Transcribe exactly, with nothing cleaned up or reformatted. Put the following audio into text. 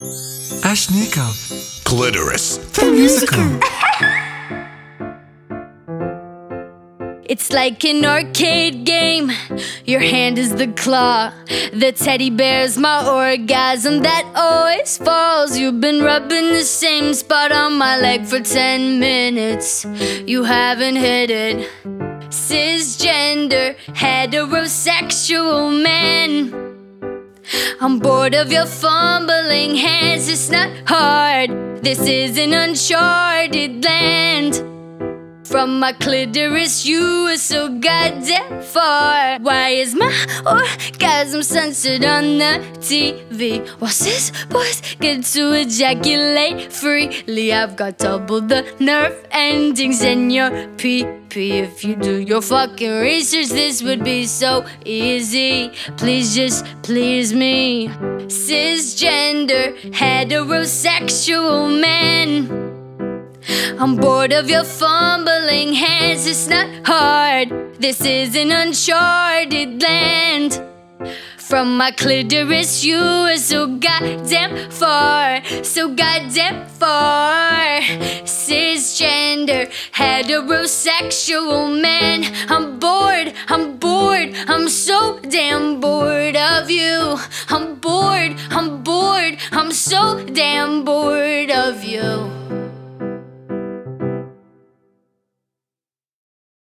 Ashnika. Clitoris. The musical. It's like an arcade game. Your hand is the claw. The teddy bear's my orgasm that always falls. You've been rubbing the same spot on my leg for ten minutes. You haven't hit it. Cisgender, heterosexual man. I'm bored of your fumbling hands. It's not hard. This is an uncharted land. From my clitoris, you are so goddamn far. Why is my orgasm censored on the T V? While cis boys get to ejaculate freely, I've got double the nerve endings in your pee-pee. If you do your fucking research, this would be so easy. Please just please me. Cisgender, heterosexual man. I'm bored of your fumbling hands. It's not hard. This is an uncharted land. From my clitoris, you are so goddamn far. So goddamn far. Cisgender, heterosexual man. I'm bored, I'm bored, I'm so damn bored of you. I'm bored, I'm bored, I'm so damn bored of you.